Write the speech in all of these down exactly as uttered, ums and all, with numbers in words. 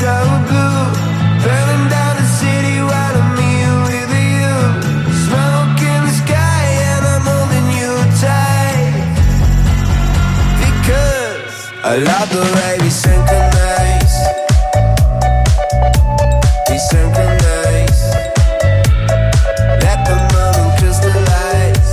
so blue. Burning down the city while I'm here with you. Smoke in the sky and I'm holding you tight. Because I love the way we synchronize. We synchronize. Let the moment crystallize.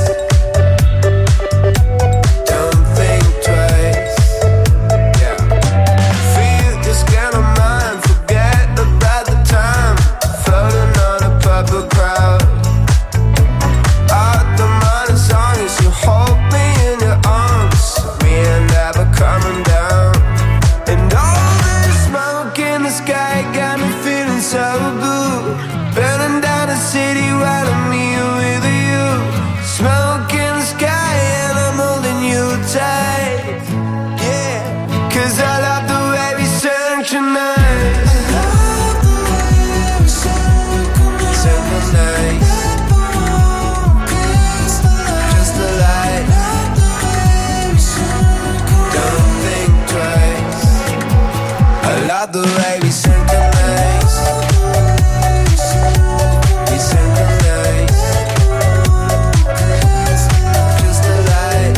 Don't think twice. Yeah. Feel this kind of mind. Forget about the time. Floating on a purple crowd. Out the morning sun as you hold me in your arms. We ain't never coming down. And all this smoke in the sky got me feeling so blue. Burning down the city while I'm here with you. Smoke in the sky and I'm holding you tight. Yeah, cause I love the way we synchronize. Synchronize. Just the light. Don't think twice. I love the way we synchronize. We synchronize. Just the light.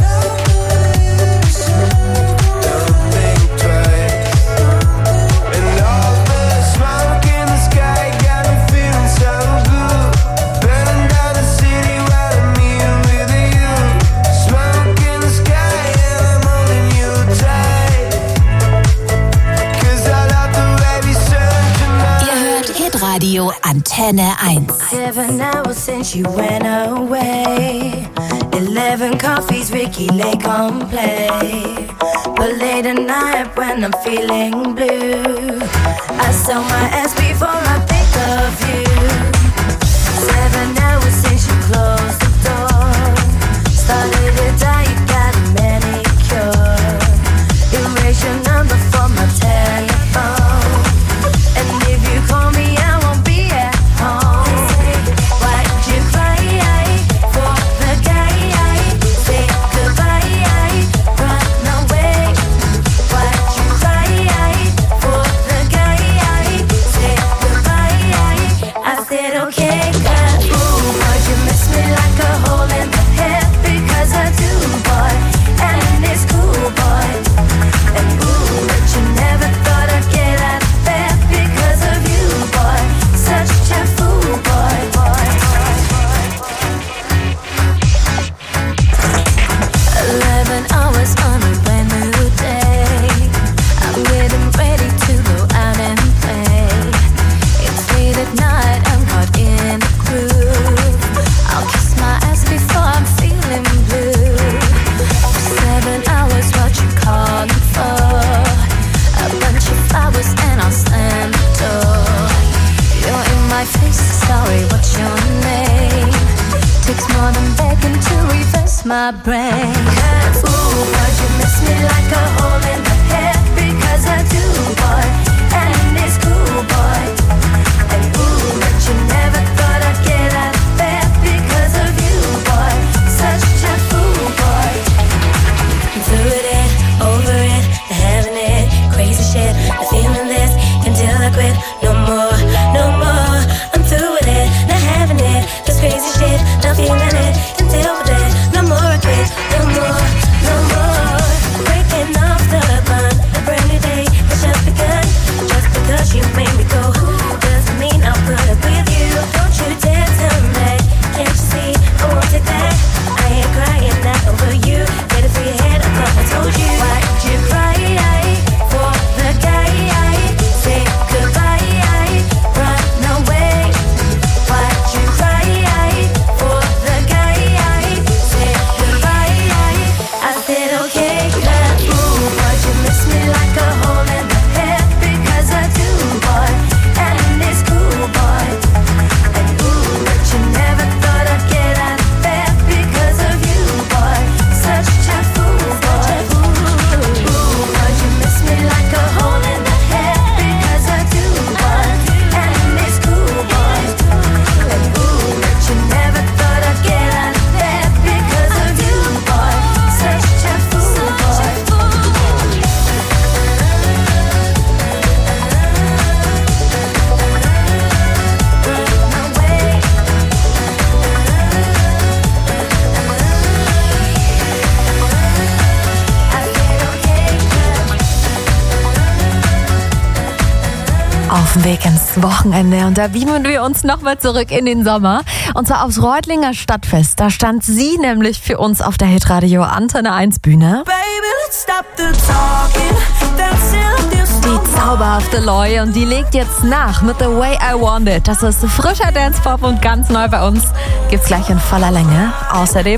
Don't think twice. And all the smoke in the sky got me feeling so blue. Burning down the city while I'm here with you. Smoke in the sky and I'm holding you tight. Cause I love the way we synchronize. Ihr hört Hitradio Antenne eins. Seven hours since you went away. Eleven coffees, Ricky Lake on play. But late at night when I'm feeling blue, I saw my ass before I think of you. Seven hours since you closed the door. Started to die, you got a manicure. Erase your number from my telephone. And if you call me, I won't be at home. Why'd you cry for the guy? Say goodbye, run away. Why'd you cry for the guy? Say goodbye. I said okay, girl. Ooh, boy, you miss me like a hole in the head. Because I do, boy, and it's cool, boy. And ooh, but you never thought I'd get out of bed because of you, boy. Such a fool, boy, boy. Eleven hours on a brand new day. I'm getting ready to go out and play. It's late at night, I'm caught in a groove. I'll kiss my ass before I'm feeling blue. Seven hours, what you calling for? A bunch of flowers and I'll slam the door. You're in my face, sorry, what's your name? Takes more than begging to reverse my brain. Ooh, but you miss me like a hole in the head. Because I do, boy, and it's cool, boy. And ooh, but you never thought I'd get out of bed because of you, boy. Such a fool, boy. I'm through with it, over it, I'm having it. Crazy shit, I'm feeling this until I quit. No more, no more. I'm through with it, not having it. This crazy shit, not feeling it until we're dead. No more, I quit. No more, no more. Breaking off the auf dem Weg ins Wochenende und da beamen wir uns nochmal zurück in den Sommer und zwar aufs Reutlinger Stadtfest. Da stand sie nämlich für uns auf der Hitradio Antenne eins Bühne. Die zauberhafte Loy und die legt jetzt nach mit The Way I Want It. Das ist frischer Dance-Pop und ganz neu bei uns. Gibt's gleich in voller Länge. Außerdem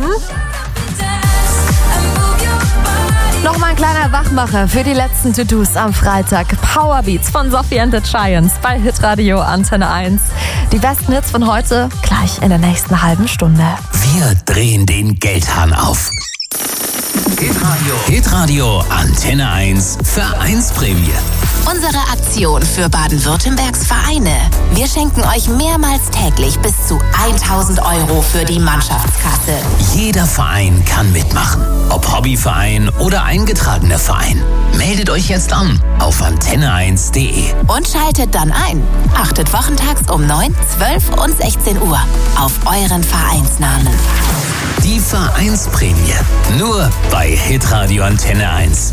nochmal ein kleiner Wachmacher für die letzten To-Dos am Freitag. Powerbeats von Sophie and the Giants bei Hitradio Antenne eins. Die besten Hits von heute gleich in der nächsten halben Stunde. Wir drehen den Geldhahn auf. Hitradio. Hitradio Antenne eins Vereinsprämie. Unsere Aktion für Baden-Württembergs Vereine. Wir schenken euch mehrmals täglich bis zu tausend Euro für die Mannschaftskasse. Jeder Verein kann mitmachen. Ob Hobbyverein oder eingetragener Verein. Meldet euch jetzt an auf antenne eins punkt de. Und schaltet dann ein. Achtet wochentags um neun, zwölf und sechzehn Uhr auf euren Vereinsnamen. Die Vereinsprämie. Nur bei Hitradio Antenne eins.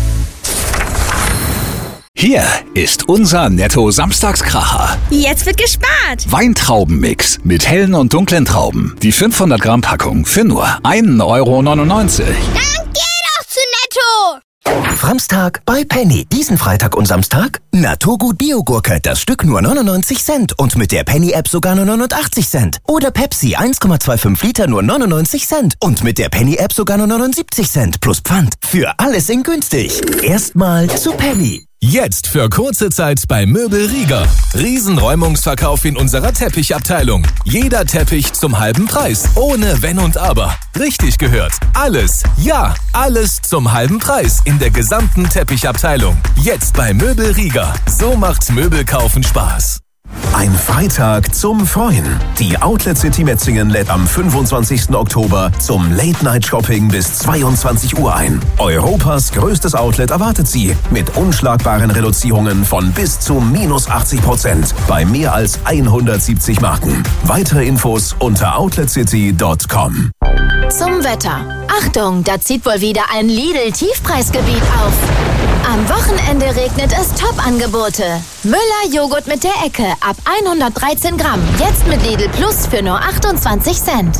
Hier ist unser Netto-Samstagskracher. Jetzt wird gespart. Weintraubenmix mit hellen und dunklen Trauben. Die fünfhundert Gramm Packung für nur ein Euro neunundneunzig. Dann geh doch zu Netto. Samstag bei Penny. Diesen Freitag und Samstag Naturgut Biogurke, das Stück nur neunundneunzig Cent und mit der Penny-App sogar nur neunundachtzig Cent. Oder Pepsi eins Komma fünfundzwanzig Liter nur neunundneunzig Cent und mit der Penny-App sogar nur neunundsiebzig Cent plus Pfand. Für alles in günstig. Erstmal zu Penny. Jetzt für kurze Zeit bei Möbel Rieger. Riesenräumungsverkauf in unserer Teppichabteilung. Jeder Teppich zum halben Preis. Ohne Wenn und Aber. Richtig gehört. Alles, ja, alles zum halben Preis in der gesamten Teppichabteilung. Jetzt bei Möbel Rieger. So macht Möbelkaufen Spaß. Ein Freitag zum Freuen. Die Outlet City Metzingen lädt am fünfundzwanzigsten Oktober zum Late-Night-Shopping bis zweiundzwanzig Uhr ein. Europas größtes Outlet erwartet Sie mit unschlagbaren Reduzierungen von bis zu minus achtzig Prozent bei mehr als hundertsiebzig Marken. Weitere Infos unter outlet city punkt com. Zum Wetter. Achtung, da zieht wohl wieder ein Lidl-Tiefpreisgebiet auf. Am Wochenende regnet es Top-Angebote. Müller-Joghurt mit der Ecke ab hundertdreizehn Gramm. Jetzt mit Lidl Plus für nur achtundzwanzig Cent.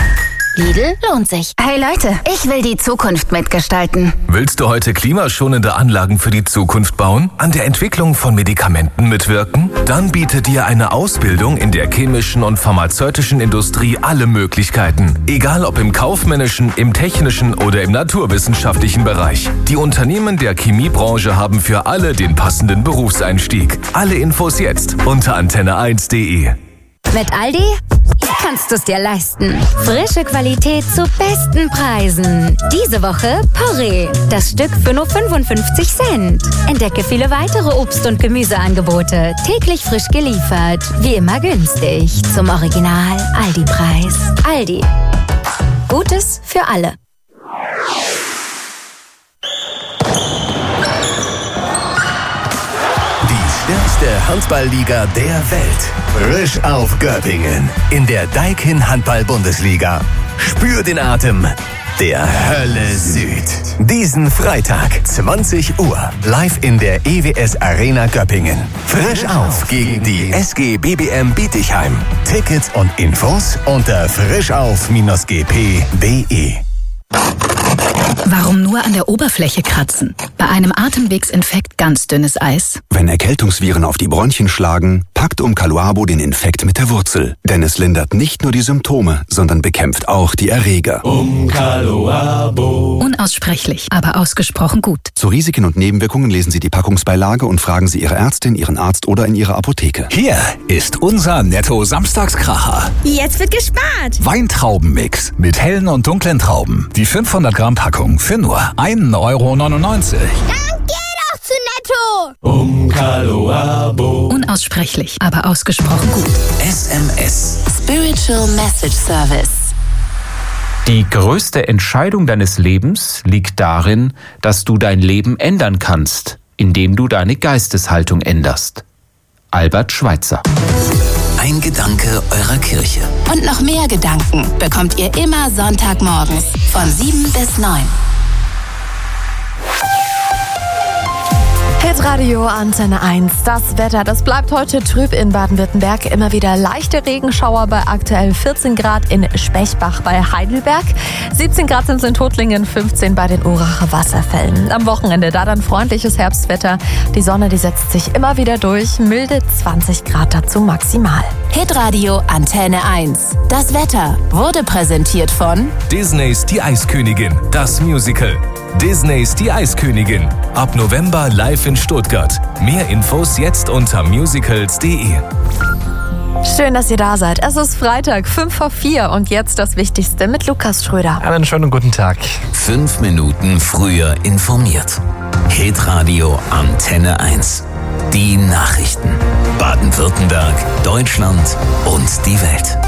Lidl lohnt sich. Hey Leute, ich will die Zukunft mitgestalten. Willst du heute klimaschonende Anlagen für die Zukunft bauen? An der Entwicklung von Medikamenten mitwirken? Dann bietet dir eine Ausbildung in der chemischen und pharmazeutischen Industrie alle Möglichkeiten. Egal ob im kaufmännischen, im technischen oder im naturwissenschaftlichen Bereich. Die Unternehmen der Chemiebranche haben für alle den passenden Berufseinstieg. Alle Infos jetzt unter antenne eins punkt de. Mit Aldi kannst du es dir leisten. Frische Qualität zu besten Preisen. Diese Woche Porree. Das Stück für nur fünfundfünfzig Cent. Entdecke viele weitere Obst- und Gemüseangebote. Täglich frisch geliefert. Wie immer günstig. Zum Original Aldi-Preis. Aldi. Gutes für alle. Stärkste Handballliga der Welt. Frisch auf Göppingen. In der Daikin Handball-Bundesliga. Spür den Atem der Hölle Süd. Diesen Freitag, zwanzig Uhr, live in der E W S Arena Göppingen. Frisch auf gegen die S G B B M Bietigheim. Tickets und Infos unter frischauf Bindestrich g p punkt d e. Warum nur an der Oberfläche kratzen? Bei einem Atemwegsinfekt ganz dünnes Eis. Wenn Erkältungsviren auf die Bronchien schlagen, packt Umcaluabo den Infekt mit der Wurzel. Denn es lindert nicht nur die Symptome, sondern bekämpft auch die Erreger. Umcaluabo. Unaussprechlich, aber ausgesprochen gut. Zu Risiken und Nebenwirkungen lesen Sie die Packungsbeilage und fragen Sie Ihre Ärztin, Ihren Arzt oder in Ihrer Apotheke. Hier ist unser Netto-Samstagskracher. Jetzt wird gespart. Weintraubenmix mit hellen und dunklen Trauben. Die fünfhundert Gramm Packung für nur ein Euro neunundneunzig. Dann geh doch zu Netto. Umcaluabo. Unaussprechlich, aber ausgesprochen gut. S M S. Spiritual Message Service. Die größte Entscheidung deines Lebens liegt darin, dass du dein Leben ändern kannst, indem du deine Geisteshaltung änderst. Albert Schweitzer. Ein Gedanke eurer Kirche. Und noch mehr Gedanken bekommt ihr immer Sonntagmorgens von sieben bis neun. Hitradio Antenne eins. Das Wetter, das bleibt heute trüb in Baden-Württemberg. Immer wieder leichte Regenschauer bei aktuell vierzehn Grad in Spechbach bei Heidelberg. siebzehn Grad sind es in Tuttlingen, fünfzehn bei den Uracher Wasserfällen. Am Wochenende da dann freundliches Herbstwetter. Die Sonne, die setzt sich immer wieder durch. Milde zwanzig Grad dazu maximal. Hitradio Antenne eins. Das Wetter wurde präsentiert von Disneys Die Eiskönigin, das Musical. Disneys Die Eiskönigin. Ab November live in Stuttgart. Mehr Infos jetzt unter musicals punkt de. Schön, dass ihr da seid. Es ist Freitag, fünf vor vier und jetzt das Wichtigste mit Lukas Schröder. Einen schönen guten Tag. Fünf Minuten früher informiert. Hitradio Antenne eins. Die Nachrichten. Baden-Württemberg, Deutschland und die Welt.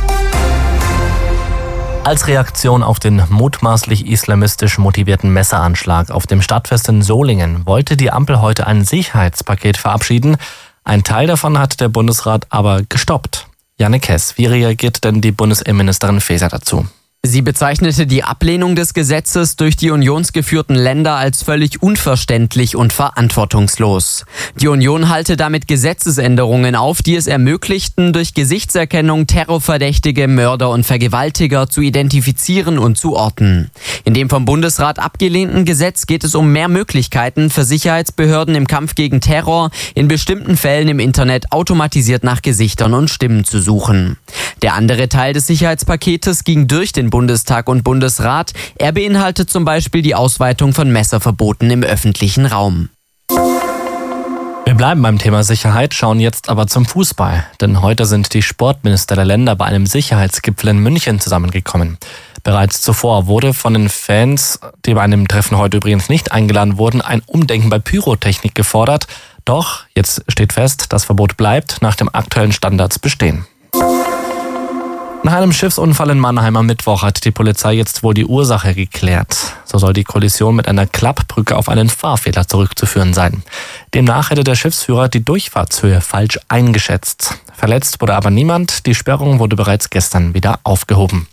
Als Reaktion auf den mutmaßlich islamistisch motivierten Messeranschlag auf dem Stadtfest in Solingen wollte die Ampel heute ein Sicherheitspaket verabschieden. Ein Teil davon hat der Bundesrat aber gestoppt. Jannik Hess, wie reagiert denn die Bundesinnenministerin Faeser dazu? Sie bezeichnete die Ablehnung des Gesetzes durch die unionsgeführten Länder als völlig unverständlich und verantwortungslos. Die Union halte damit Gesetzesänderungen auf, die es ermöglichten, durch Gesichtserkennung Terrorverdächtige, Mörder und Vergewaltiger zu identifizieren und zu orten. In dem vom Bundesrat abgelehnten Gesetz geht es um mehr Möglichkeiten für Sicherheitsbehörden im Kampf gegen Terror, in bestimmten Fällen im Internet automatisiert nach Gesichtern und Stimmen zu suchen. Der andere Teil des Sicherheitspaketes ging durch den Bundestag und Bundesrat. Er beinhaltet zum Beispiel die Ausweitung von Messerverboten im öffentlichen Raum. Wir bleiben beim Thema Sicherheit, schauen jetzt aber zum Fußball. Denn heute sind die Sportminister der Länder bei einem Sicherheitsgipfel in München zusammengekommen. Bereits zuvor wurde von den Fans, die bei einem Treffen heute übrigens nicht eingeladen wurden, ein Umdenken bei Pyrotechnik gefordert. Doch jetzt steht fest, das Verbot bleibt nach den aktuellen Standards bestehen. Nach einem Schiffsunfall in Mannheim am Mittwoch hat die Polizei jetzt wohl die Ursache geklärt. So soll die Kollision mit einer Klappbrücke auf einen Fahrfehler zurückzuführen sein. Demnach hätte der Schiffsführer die Durchfahrtshöhe falsch eingeschätzt. Verletzt wurde aber niemand. Die Sperrung wurde bereits gestern wieder aufgehoben.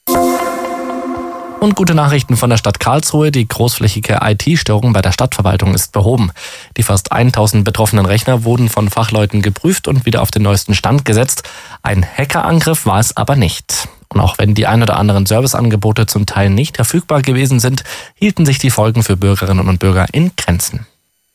Und gute Nachrichten von der Stadt Karlsruhe. Die großflächige I T-Störung bei der Stadtverwaltung ist behoben. Die fast tausend betroffenen Rechner wurden von Fachleuten geprüft und wieder auf den neuesten Stand gesetzt. Ein Hackerangriff war es aber nicht. Und auch wenn die ein oder anderen Serviceangebote zum Teil nicht verfügbar gewesen sind, hielten sich die Folgen für Bürgerinnen und Bürger in Grenzen.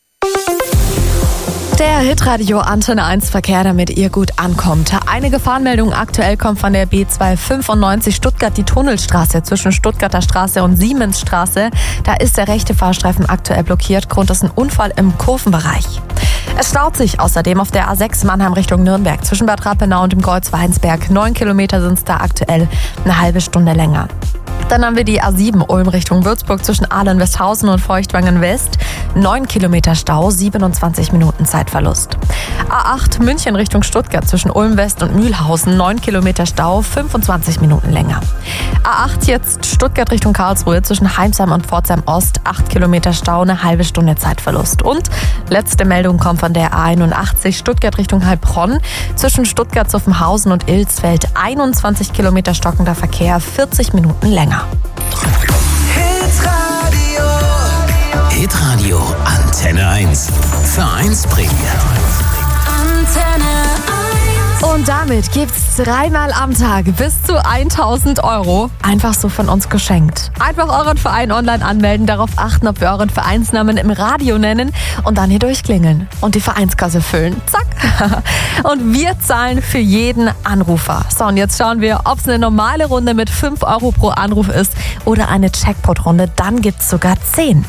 Der Hitradio Antenne eins Verkehr, damit ihr gut ankommt. Eine Gefahrenmeldung aktuell kommt von der B zweihundertfünfundneunzig Stuttgart, die Tunnelstraße zwischen Stuttgarter Straße und Siemensstraße. Da ist der rechte Fahrstreifen aktuell blockiert. Grund ist ein Unfall im Kurvenbereich. Es staut sich außerdem auf der A sechs Mannheim Richtung Nürnberg zwischen Bad Rappenau und dem Kreuz Weinsberg. Neun Kilometer sind es da aktuell, eine halbe Stunde länger. Dann haben wir die A sieben Ulm Richtung Würzburg zwischen Aalen-Westhausen und Feuchtwangen West. neun Kilometer Stau, siebenundzwanzig Minuten Zeitverlust. A acht München Richtung Stuttgart zwischen Ulm West und Mühlhausen. neun Kilometer Stau, fünfundzwanzig Minuten länger. A acht jetzt Stuttgart Richtung Karlsruhe zwischen Heimsheim und Pforzheim Ost. acht Kilometer Stau, eine halbe Stunde Zeitverlust. Und letzte Meldung kommt von der A einundachtzig Stuttgart Richtung Heilbronn. Zwischen Stuttgart, Zuffenhausen und Ilsfeld. einundzwanzig Kilometer stockender Verkehr, vierzig Minuten länger. Hitradio. Hitradio Antenne eins. Vereinsprämie. Antenne eins. Und damit gibt's dreimal am Tag bis zu tausend Euro einfach so von uns geschenkt. Einfach euren Verein online anmelden, darauf achten, ob wir euren Vereinsnamen im Radio nennen und dann hier durchklingeln und die Vereinskasse füllen. Zack. Und wir zahlen für jeden Anrufer. So, und jetzt schauen wir, ob es eine normale Runde mit fünf Euro pro Anruf ist oder eine Jackpot-Runde. Dann gibt's sogar zehn.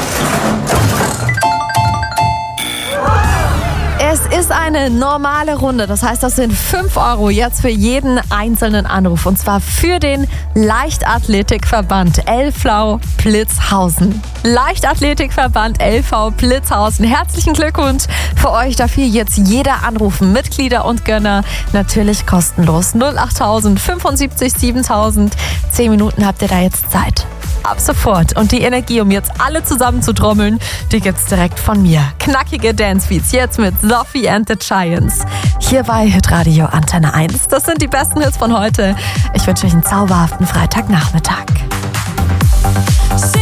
Es ist eine normale Runde, das heißt, das sind fünf Euro jetzt für jeden einzelnen Anruf und zwar für den Leichtathletikverband L V Plitzhausen. Leichtathletikverband L V Plitzhausen, herzlichen Glückwunsch für euch, dafür jetzt jeder anrufen, Mitglieder und Gönner, natürlich kostenlos. null achttausend fünfundsiebzig siebentausend, zehn Minuten habt ihr da jetzt Zeit. Ab sofort. Und die Energie, um jetzt alle zusammen zu trommeln, die gibt's direkt von mir. Knackige Dancebeats jetzt mit Sophie and the Giants. Hier bei Hitradio Antenne eins. Das sind die besten Hits von heute. Ich wünsche euch einen zauberhaften Freitagnachmittag.